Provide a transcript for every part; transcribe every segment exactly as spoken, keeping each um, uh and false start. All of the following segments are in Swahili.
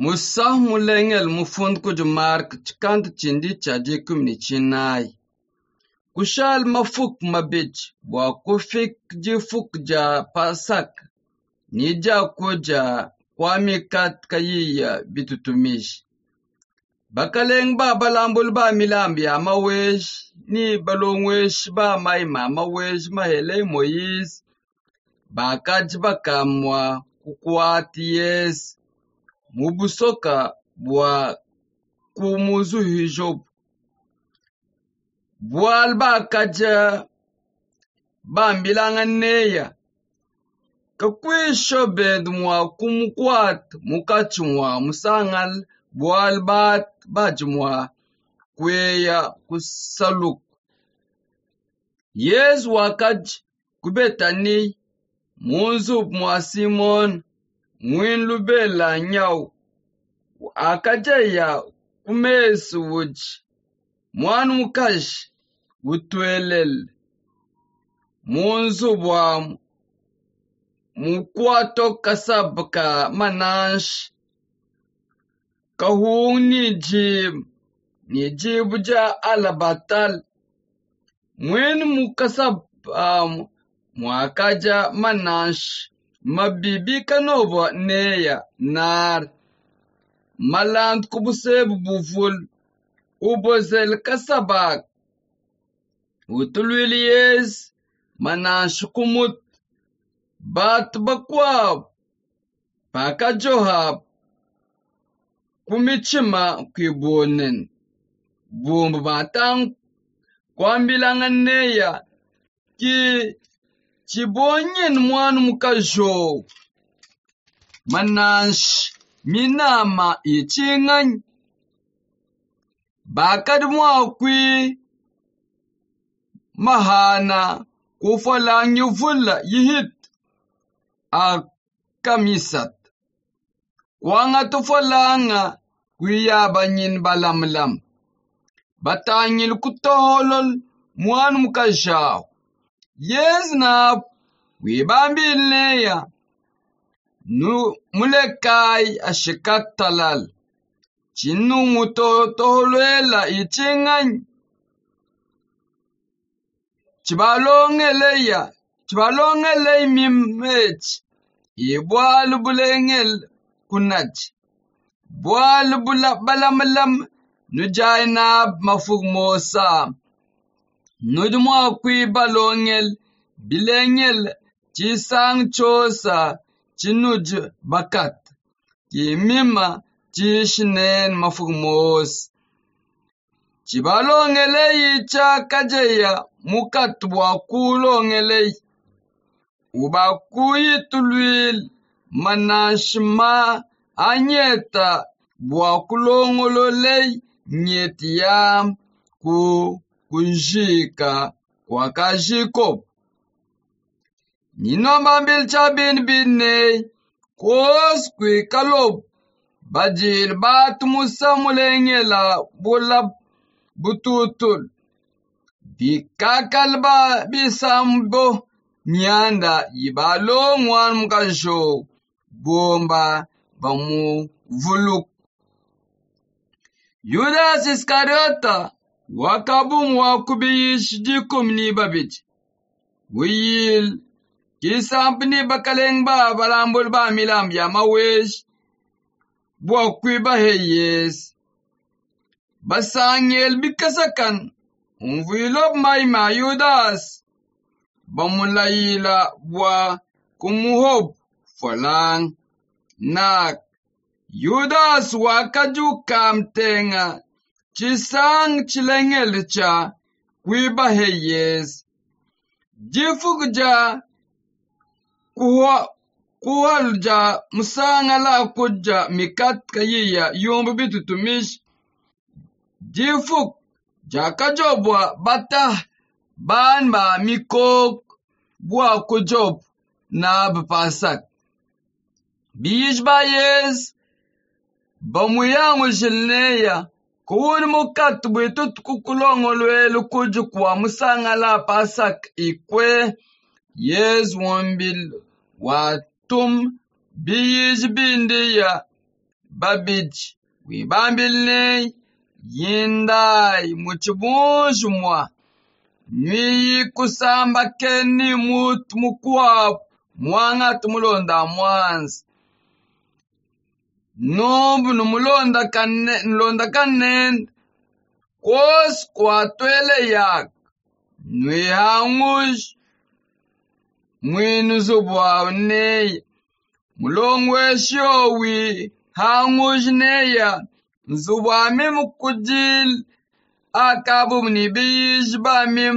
Musah mulengel mufund kujumark chikant chindi chaji kumni chinai. Kushal mafuk mabich bwa kufik jifuk ja pasak nija kuja kwami kat kayiya bitutumish. Bakaleng ba balambul ba milambi amawesh ni balongwesh ba maima amawesh mahele Moise bakaj bakamwa kukwati yes mubusoka bwa kumuzu hijob bwal bakaja bambilanga neya kakwisho bed mwa kumukwat mukachumwa musangal bwal bat bajmwa kweya kusaluk yes wakaj kubetani munzub mwa Simon mwin lubela nyau akajaya kumesu wuj mwan mukash utwelel munzub wa mukwato kasabka manash kahung ni jib ni jibja alabatal mwin mukasab um, mwakaja manash mabibi kanoba neya nar malant kubuseb buful ubozel kasabak utulwiliyes manash kumut bat bakwab pakajohab kumichima kwibonen bumbu batang kwambilangan neya ki chibonyen mwan mukajo manash minama ichingany bakad mwa kwi mahana kufalang yuvula yihit a kamisat kwanga tufalanga kwiyabanyin balamlam batanyil kutoholol mwan mukajaw yes na wibambil neya nu mulekai ashikat talal chinu muto toholwela ichingany chibalongeleya chibalongele mimech ibwal bulengel kunach bwal bula balamlam nujainab mafug mosa nujmwa kwi balongel bilengel chisang chosa chinuj bakat kimima chishnen mafug mos chibalongele yicha kajeya mukat bwa kulongele ubakuyi tulwil manashma anyeta bwa kulongolole nyetiyam ku kunjika kwa kajiko ninomba mbil chabin binne kos kwi kalob bajil bat musa mulengela bulab bututul bikakal ba bisambo nyanda yibalo mwan mkajo bomba bamu vuluk Yudas Iskariota wakabum wakubiyish jikum ni babij wiyil kisampni bakaleng ba balambul ba milam ya mawesh bwakwi ba heyes basangel bikasakan umvilob maima Yudas bamulayila bwa kumuhob falang nak Yudas wakaju kamtenga chisang chilengel cha kwiba heyes jifugja kuwa kuwalja musanga la kuja mikat kayiya yombu bitutumish jifug jakajobwa bata banba mikok bwa kujob na bapasak biyish bayes bamuyangu jilneya kuwun mukat bwitut kukulongolwelu kujukwa musanga la pasak ikwe yes wambil watum biyish bindiya babiji wibambilne yindai muchibunju mwa nwiyi kusamba keni mutu mukwapu mwanga tumulonda mwanzi numbu numulonda kane nlonda kanene kosi kwatwele yaka nwihanguj mwinu zubwa neya mulongwesho wi hanguj neya nzubwa mimu kujil akabu mnibij bamim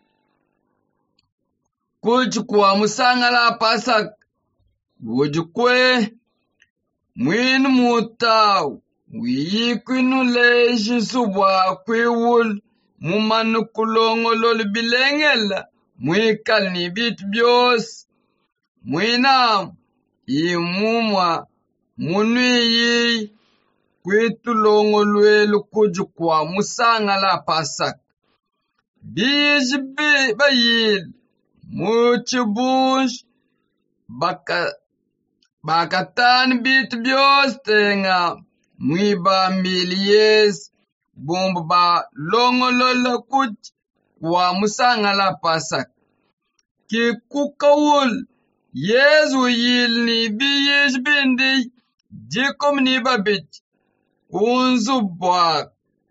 kuj kwa musangala pasak wujukwe mwinu mutaw wiyikwinu leji zubwa kwiwul mumanu kulongolol bilengela mwikal ni bit bios mwinam imumwa munwiyi kwitulongolwelu kuju kwa musangala pasak biji bayil muchibunj baka bakatan bit bios tenga mwiba milies bomba ba longolola kuj kwa musangala pasak ki kukawul yezu yil ni biyish bindi jikum ni babij unzubwak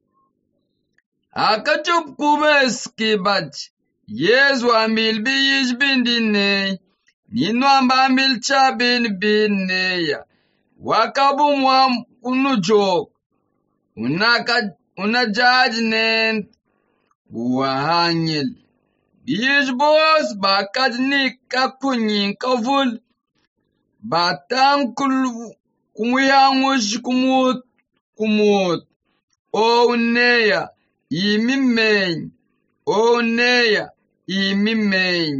akachub kubes kibaj yezu ambil biyish bindi ne ninwamba ambil chabin bin neya wakabumwa unujok unaka unajaj nen wahanyil biyish bos bakaj ni kakunyin kavul batang kul kumwihangush kumut kumut o neya imimeny o neya imimeny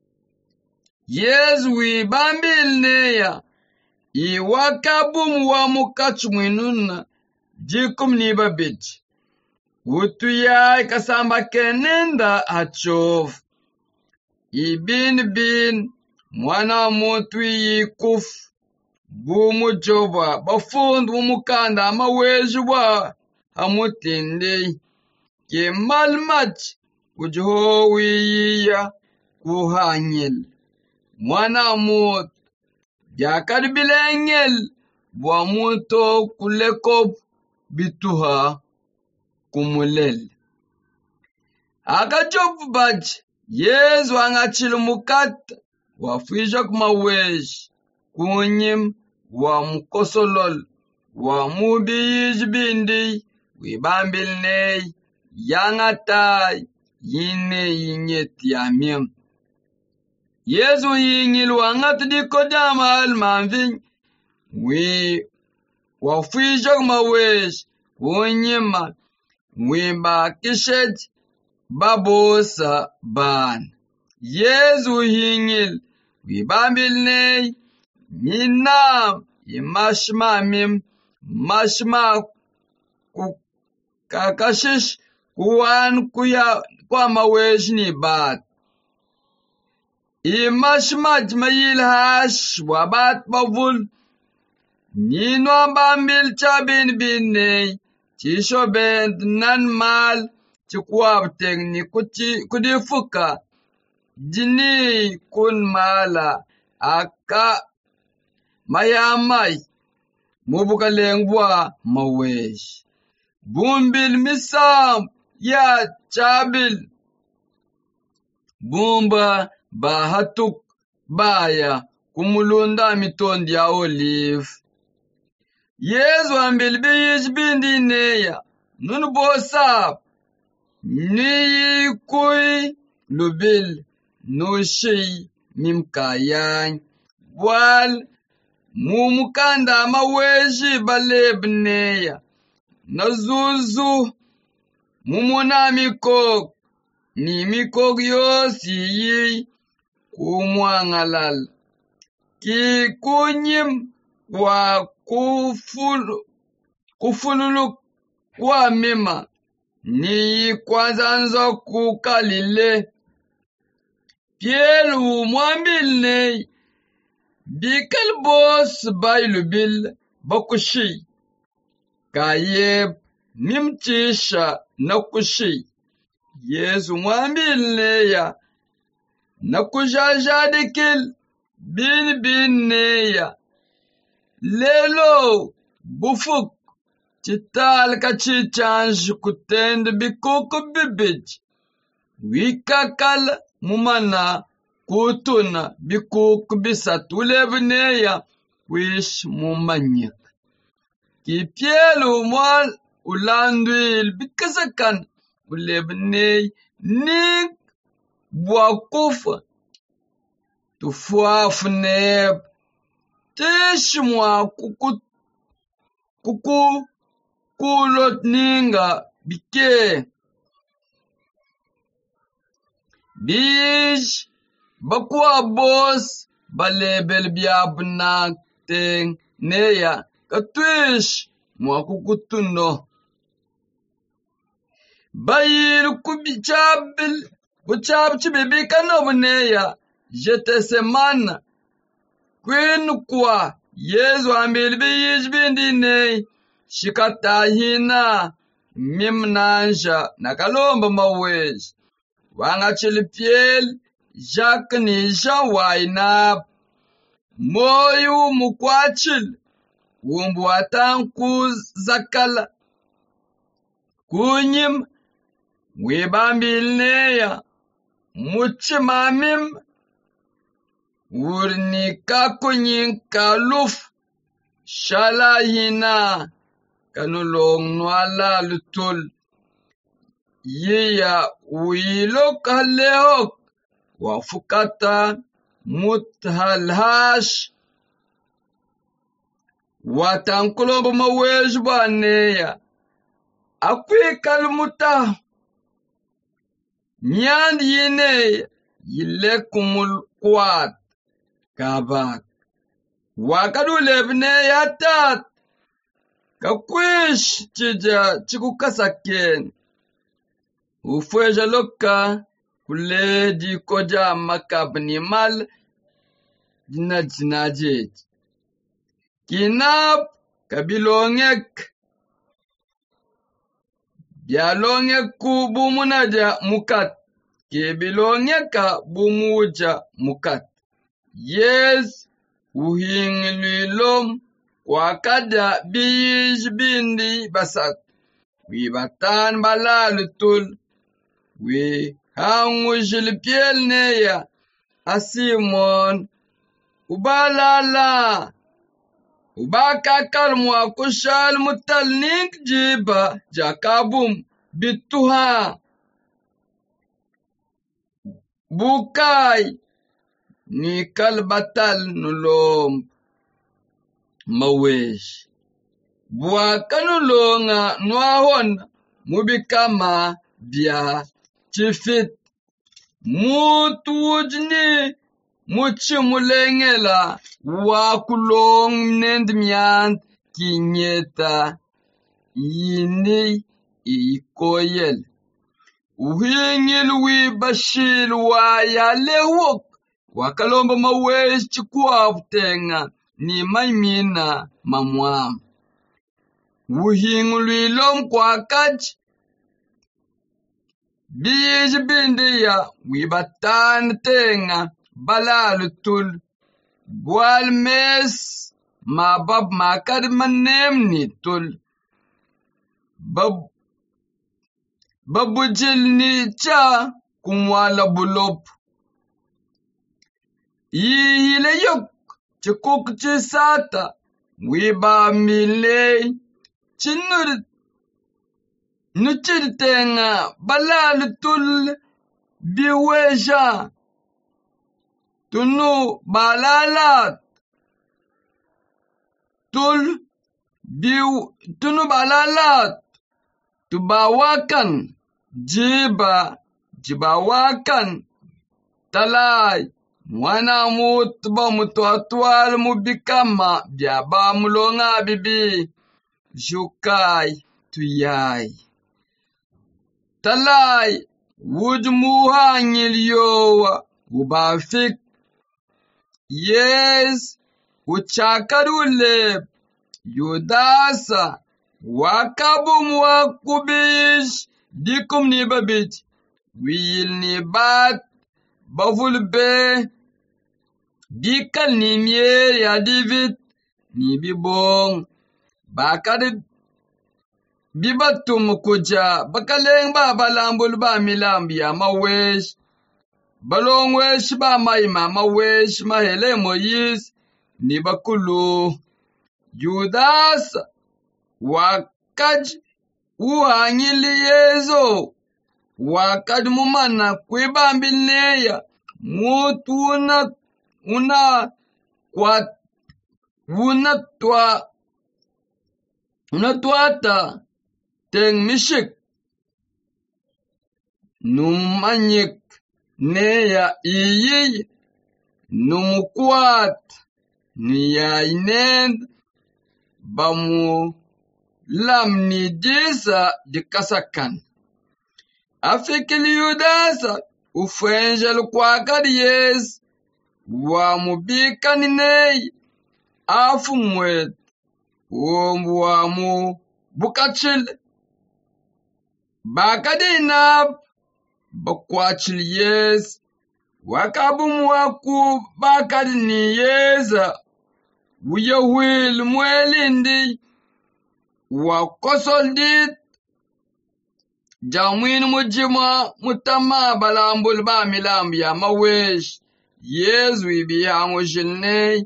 yezu wibambil neya iwakabum wa mukachumwinuna jikum ni babij utuyai kasamba kenenda achof ibin bin mwana mutu yikuf bumu joba bafundu mumukanda amaweju bwa amutinde ke malmach ujo wiya kuhanyel mwana mut jakad bilengel bwa muto kulekop bituha kumulel akachop baj yezu angachil mukat wafisha kumawej kunyim wa mukosolol wa mubiyij bindi wibambil ney yangatay yine yinyet yamim yezu yinyil wangat dikodama almanvin wi wafisha kumawej kunyima wimba kishet babosa ban yezu yinyil wibambil ney minam imashma mim mashma kakashish kuwan kuya kwa mawesh ni bat imashmaj mayil hash wabat bavul nino bambil chabin binne chisho bent nan mal chikwab tegni kudifuka jini kun mala aka mayamay mubuka lengwa mawesh bumbil misam ya chabil bumba bahatuk baya kumulunda mitondi ya olive yezu ambil biyish bindi neya nun bosap ni kui lubil nushi mimkayan wal mumukanda maweji balebneya nazuzu mumuna mikok ni mikok yosi yi kumwangalal ki kunyim wa kufulu kufululu kwa mima ni kwanza nzo kukalile pielu mwambilne bikal bos bailubil bakushi kayeb mimchisha na kushi. Yesu mwambileya na kujajadikil bin bin neya. Lelo bufuk chital ka chichanj kutend bikuk bibij. Wikakal mumana kutuna bikuk bisat ulevneya wish mumanyak. Kipielu mwal ulanduil bikasakan ulevney nig bwakufa. Tufuafneb tishmwa kuku kuku kulot ninga bike. Bij bakwa bos balebel biabnak teng neya katwish mwa kukutuno. Bayil kubichabil buchab chibibi kanob neya jete semana. Queen kwa Yesu ambil bij bindi ney shikata hina mimnanja nakalomba mawezi. Wanga chilipiel jak ni jawainap moyu mukwachil wumbu atanku zakala kunyim wibambilneya muchimamim urnika kunyin kaluf shala hina kanulong nwala lutul. Yiya uilok halehok wafukata muthalhash watankulombo maweju baneya akwikal muta nyand yine yilekumul kwat kabak wakadulebneya tat kakwish chija chikukasaken. Ufweja loka kule di koja makabni mal dina jinajet. Kinap kabilongek bialongek ku bumunaja mukat. Kebilongeka bumuja mukat. Yes uhingililom wakada bij bindi basat. Wibatan balalutul. We hangujil piel neya asimon ubalala ubaka kalmwa kushal mutalnik jiba jakabum bituha bukai ni kalbatal nulom mawesh buakanulonga nwahon mubikama bia chifit mutujni muchimulengela wakulong nendmiant kinyeta yini ikoyel. Uhingil wi bashil wa yalewok wakalomba mawesh chikuaftenga ni maimina mamwam. Uhingil ilom kwa kaj bij bindiya wibatan tenga balalutul gwal mes mabab makad manem ni tul bab babujil ni cha kumwala bulop yihile yok chikuk chisata wiba mile chinur nuchirtenga balalutul biweja tunu balalat tul biu tunu balalat tubawakan jiba jibawakan talay mwana mutba mutuatual mubikama biaba mulonga bibi jukai tuyai talay wujmuha ngilyowa ubafik yes uchakadule yudasa wakabum wakubish dikum ni babit wil ni bat bavul be bikal ni mier ya David ni bibong bakad bibatum kuja bakaleng ba balambul ba milambi ya mawesh balong wesh ba maima mawesh mahele Moyis ni bakulu Judas wakaj uhangili yezo wakad mumana kwibambineya mutu una una kwa una twa una twata teng mishik numanyik neya iyi numukwat niya inen bamu lam ni disa di kasakan afikili Yudasa ufenjel kwa kadiyes wa mubika ninei afu mwet wa mu bukachil bakadinab bakwachil yes wakabu waku bakadini yeza wiyahwil mwelindi wakosoldit jamwin mujima mutama balambul ba milambi ya mawesh yezu ibiyango jilne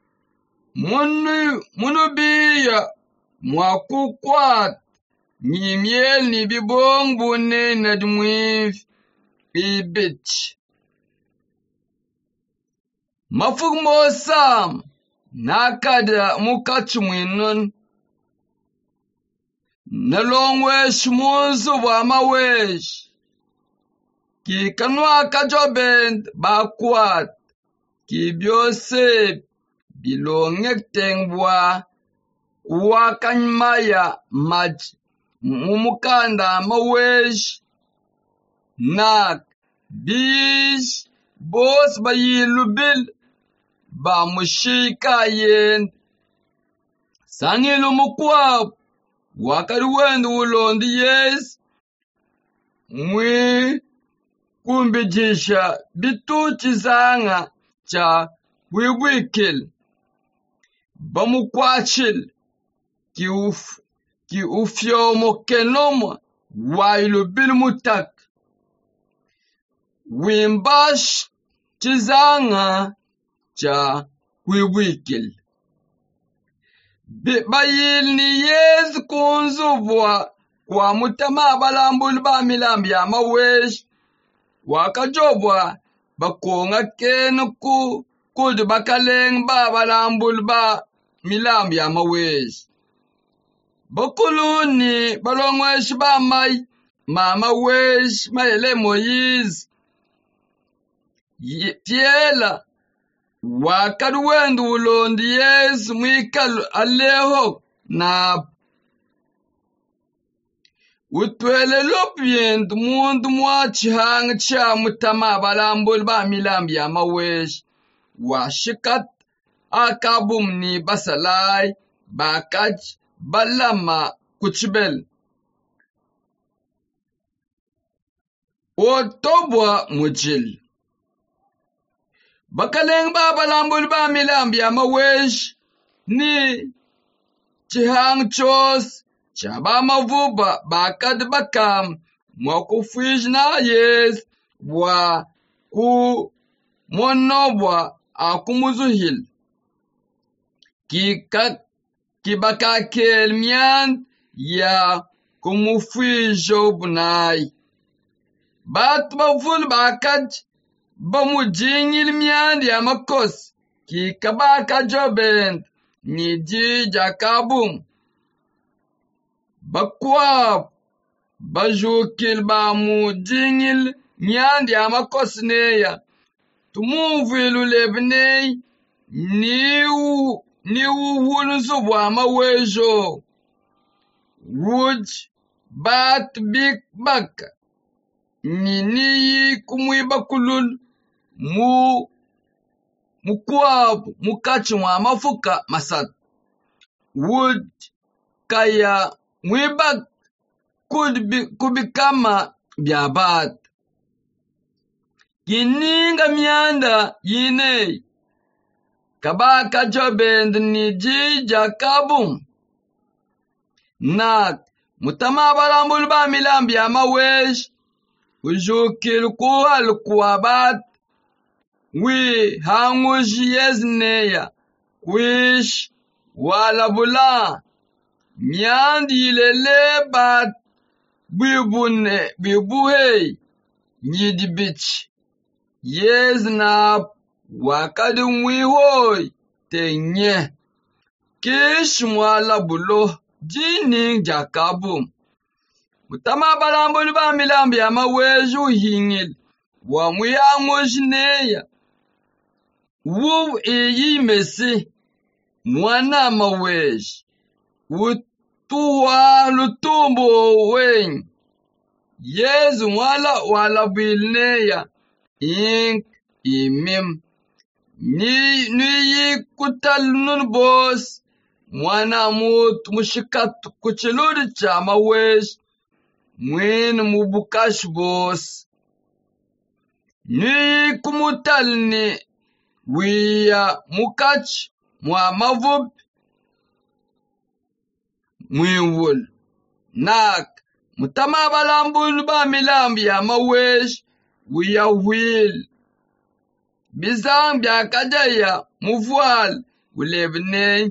munu munu biya mwakukwat ni miel ni bibong bune nadmwif ibich mafug mosam nakada mukachmwinun nalongwesh muzu wa mawesh ki kanwa kajobend bakwat ki biose bilongek tengwa wakanymaya maj mumukanda mawesh nak bish bos bayilubil ba mushika yen sangilu mukwap wakaruwendu ulondi yes mwi kumbijisha bituchi zanga cha wibwikil bamukwachil ki uf ki ufyomo kenoma wailu bilmutak wimbash chizanga cha wibwikil bayil ni yes kunzubwa kwa mutama balambul ba milambi ya mawesh wakajobwa bakonga kenu ku kud bakaleng ba balambul ba milambi ya mawesh bakuluni balongwesh ba may mama wesh mayele Moyis tiela wakaruwendu ulondi yes mwikal aleho na utwele lopyend mundu mwachihang cha mutama balambul ba milambi ya mawesh washikat akabum ni basalai bakaj balama kuchbel otobwa mujil bakaleng ba balambul ba milambi ya mawesh ni chihang chos chaba mavuba bakad bakam mwakufijna yes wa ku monobwa akumuzuhil kika kibaka kelmian ya kumufijo bunai bat bavul bakad bamujingil mian ya makos kikabaka jobend ni ji jakabum bakwap bajukil bamujingil mian ya makos neya tumuvilu lebnei niu niu hulunzubu amawejo wuj bat big bak nini kumwiba kulul mu mukwap mukachi wa mafuka masat wuj kaya mwibak kubikama byabat. Kininga mianda yine kabaka jobend ni jija kabum. Nak mutama balambul ba milambi amawesh ujukil kuhal kuabat wi hanguji yezneya wish wala bula miandi lele bat bibune bibuhe nyidibich yezna wakadi wihoy tenye kish wala bulo jini jakabum. Mutama balambul ba milambi amaweju hingil wa muyangujineya wu iyi mesi mwana mawej utuwa lutumbo wen yezu mwala wala bilneya ink imim ni ni kutal nun bos mwana mut mushikat kuchiludi cha mawej mwen mubukash bos ni kumutal ni wiya mukach mwa mavub mwiwul. Nak mutama balambul ba milambi ya mawesh wiya wil bizang bya kadaya muvual ulebne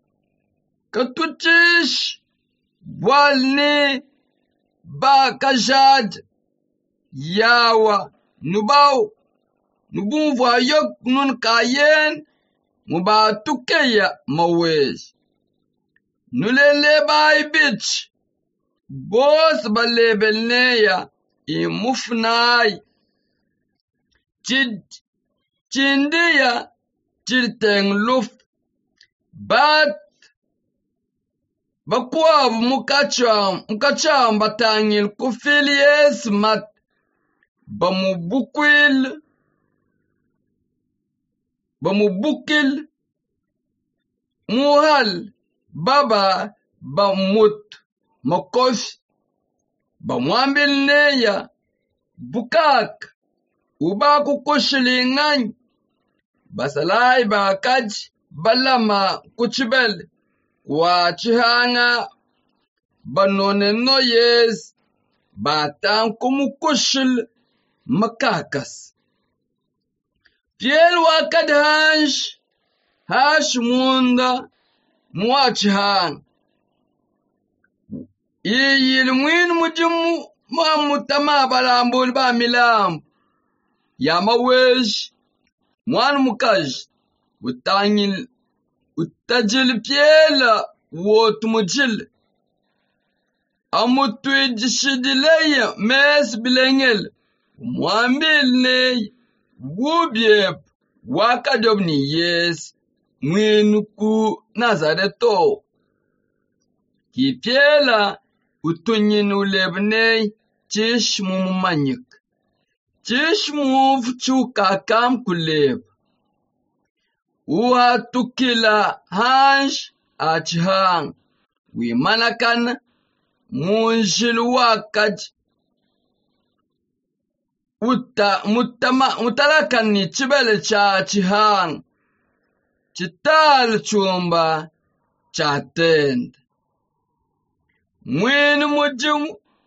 katuchish walne ba kajad yawa nubau nubumva yok nun kayen muba tukeya mawesh nulele bay bitch bos balebelneya imufnay chid chindiya chirteng luf bat bakwab mukacham mukacham batangil kufilies mat bamubukwil bamubukil muhal baba bamut makosh bamwambil neya bukak uba kukushilingany basalai bakaj balama kuchibel kwa chihanga banoneno yes batan kumukushil makakas piel wakad hansh hash munda muachihang iyil mwin mujimu mwamutama balambul ba milambu yamawesh mwan mukaj utangil utajil piela wot mujil amutwijishidileye mes bilengel mwambil ne gubiep wakadobni yes mwin ku nazareto ki piela utunyin ulebne chish mumanyik chish muf chukakam kuleb uha tukila hansh achhang wi manakan munjil wakaj uta mutama mutalakan ni chibele cha chihang chital chumba chatend mwin mujum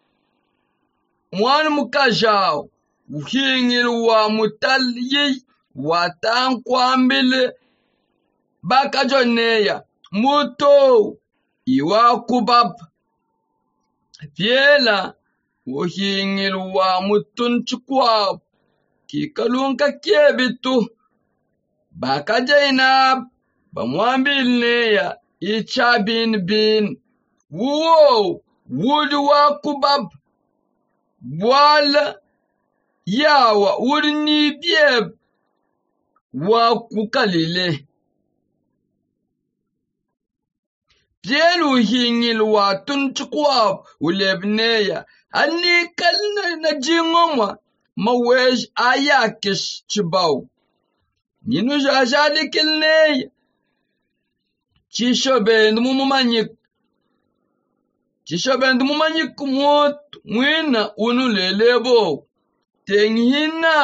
mwan mukajao uhingil wa mutal yi watan kwambil bakajoneya muto iwa kubab fiela uhingil wa mutun chukwa kikalunka kiebitu bakajainab bamwambil neya ichabin bin wo wudu wa kubab wala yawa urni bieb wa kukalile pielu hingil wa tunchukwa ulebneya ani kalna na jingoma mawej ayakish chibau ninu jajali kilneya chisho ben mumumanyik Chishabend mumanyik mot mwina unu lelebo. Tenghina.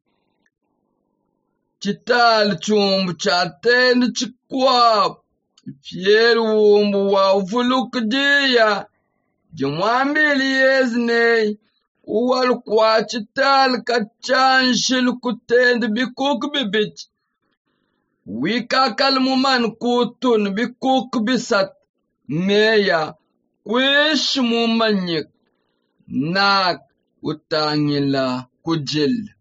Chital chumbu chatend chikwap. Pierre wumbu wa ufuluk diya. Jumwambili yeznei. Uwal kwa chital kachan shil kutend bikuk bibich. Wikakal muman kutun bikuk bisat. Meya. Kwish mumanyik. Nak utangila kujil.